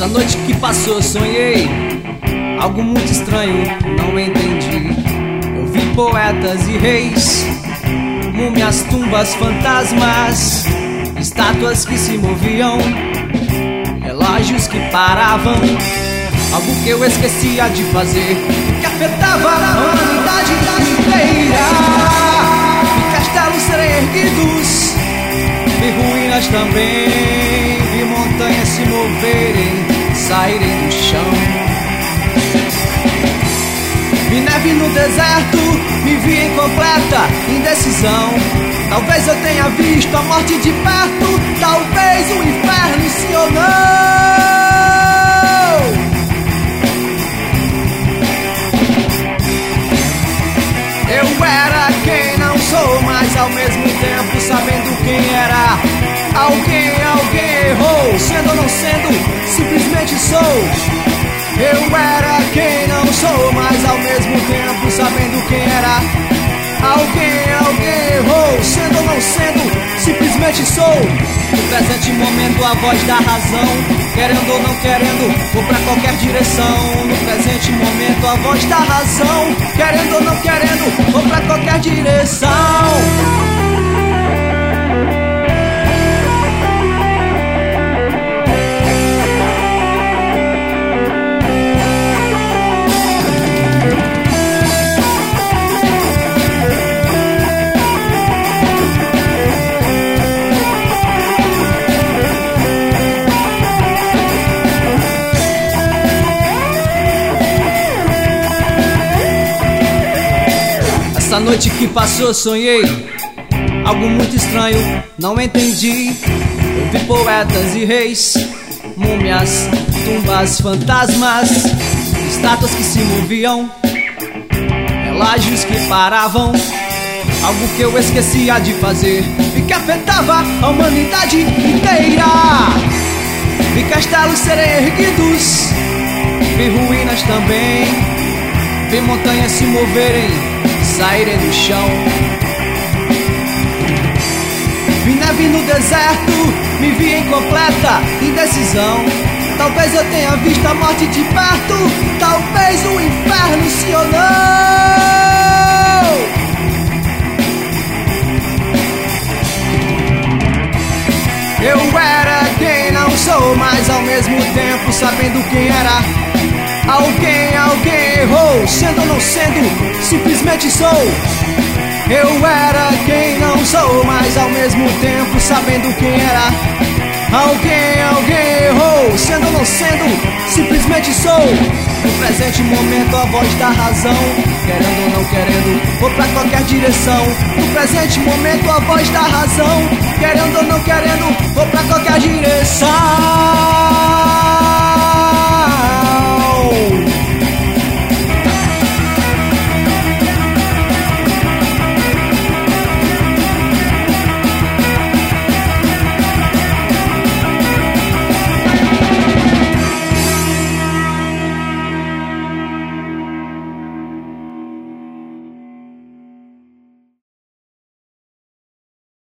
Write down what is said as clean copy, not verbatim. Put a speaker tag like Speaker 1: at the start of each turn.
Speaker 1: Essa noite que passou sonhei algo muito estranho, não entendi. Eu vi poetas e reis, múmias, tumbas, fantasmas, estátuas que se moviam, relógios que paravam. Algo que eu esquecia de fazer, que afetava a humanidade inteira. Vi castelos serem erguidos, vi ruínas também, vi montanhas se moverem, saírem do chão. Vi neve no deserto, me vi em completa indecisão. Talvez eu tenha visto a morte de perto, talvez o inferno, sim ou não. Eu era quem não sou, mas ao mesmo tempo sabendo quem era. Alguém errou, sendo ou não sendo, simplesmente sou. Eu era quem não sou, mas ao mesmo tempo sabendo quem era. Alguém errou, sendo ou não sendo, simplesmente sou. No presente momento a voz da razão, querendo ou não querendo, vou pra qualquer direção. No presente momento a voz da razão, querendo ou não querendo, vou pra qualquer direção. Essa noite que passou sonhei algo muito estranho, não entendi. Eu vi poetas e reis, múmias, tumbas, fantasmas, estátuas que se moviam, relógios que paravam. Algo que eu esquecia de fazer e que afetava a humanidade inteira. Vi castelos serem erguidos, vi ruínas também, vi montanhas se moverem, saírem do chão. Vi neve no deserto, me vi em completa indecisão. Talvez eu tenha visto a morte de perto, talvez o inferno, sim ou não. Eu era quem não sou, mas ao mesmo tempo sabendo quem era. Alguém errou, sendo ou não sendo, simplesmente sou. Eu era quem não sou, mas ao mesmo tempo sabendo quem era. Alguém errou, sendo ou não sendo, simplesmente sou. No presente momento a voz da razão, querendo ou não querendo, vou pra qualquer direção. No presente momento a voz da razão, querendo ou não querendo, vou pra qualquer direção.